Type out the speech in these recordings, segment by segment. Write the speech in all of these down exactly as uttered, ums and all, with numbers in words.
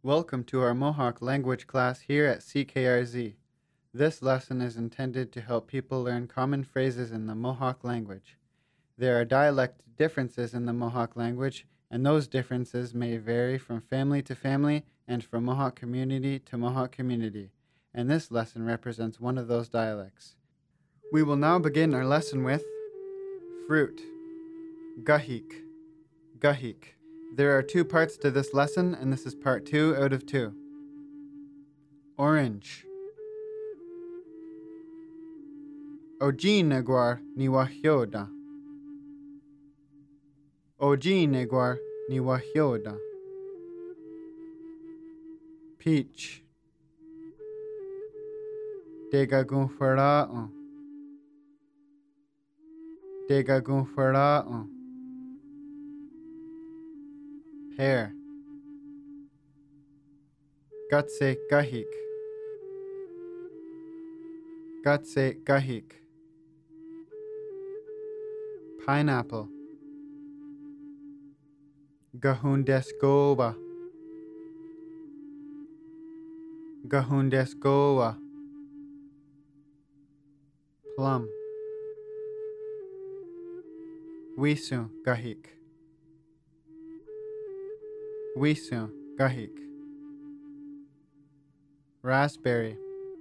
Welcome to our Mohawk language class here at C K R Z. This lesson is intended to help people learn common phrases in the Mohawk language. There are dialect differences in the Mohawk language, and those differences may vary from family to family and from Mohawk community to Mohawk community, and this lesson represents one of those dialects. We will now begin our lesson with fruit, gahik, gahik. There are two parts to this lesson, and this is part two out of two. Orange. Ojinegwar niwahyoda. Ojinegwar niwahyoda. Peach. Degagunfara'on. Degagunfara'on. Pear. Gatse gahik. Gatse gahik. Pineapple. Gahundesgoba. Gahundesgoa. Plum. Wisu gahik. Wisu gahik. Raspberry.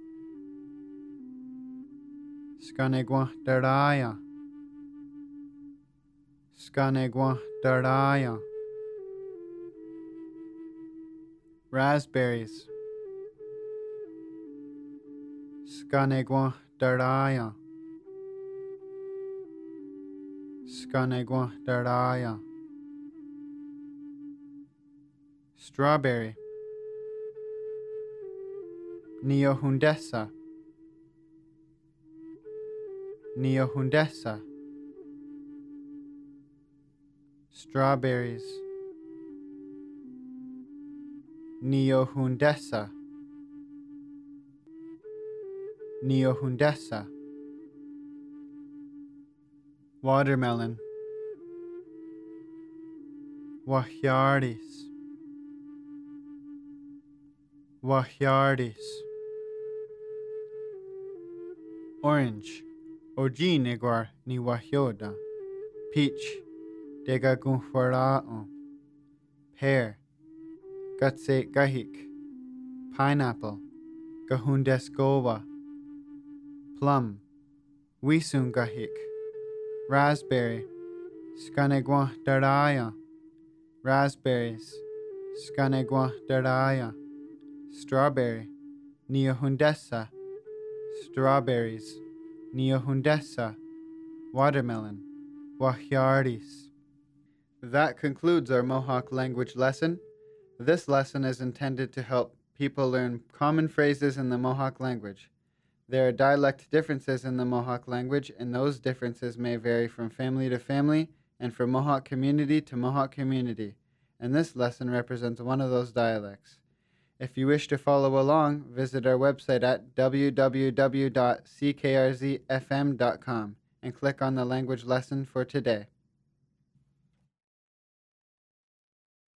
Skanegwa daraya. Skanegwa daraya. Raspberries. Skanegwa daraya. Skanegwa daraya. Strawberry. Neohundesa. Neohundesa. Strawberries. Neohundesa. Neohundesa. Watermelon. Wahyardis. Wahyardis. Orange. Ojinegwar ni wahyoda. Peach. Degagunfara'on. Pear. Gatse gahik. Pineapple. Gahundesgowa. Plum. Wisun gahik. Raspberry. Skanegwa daraya. Raspberries. Skanegwa daraya. Strawberry. Neohundesa. Strawberries. Neohundesa. Watermelon. Wahyardis. That concludes our Mohawk language lesson. This lesson is intended to help people learn common phrases in the Mohawk language. There are dialect differences in the Mohawk language, and those differences may vary from family to family and from Mohawk community to Mohawk community, and this lesson represents one of those dialects. If you wish to follow along, visit our website at w w w dot c k r z f m dot com and click on the language lesson for today.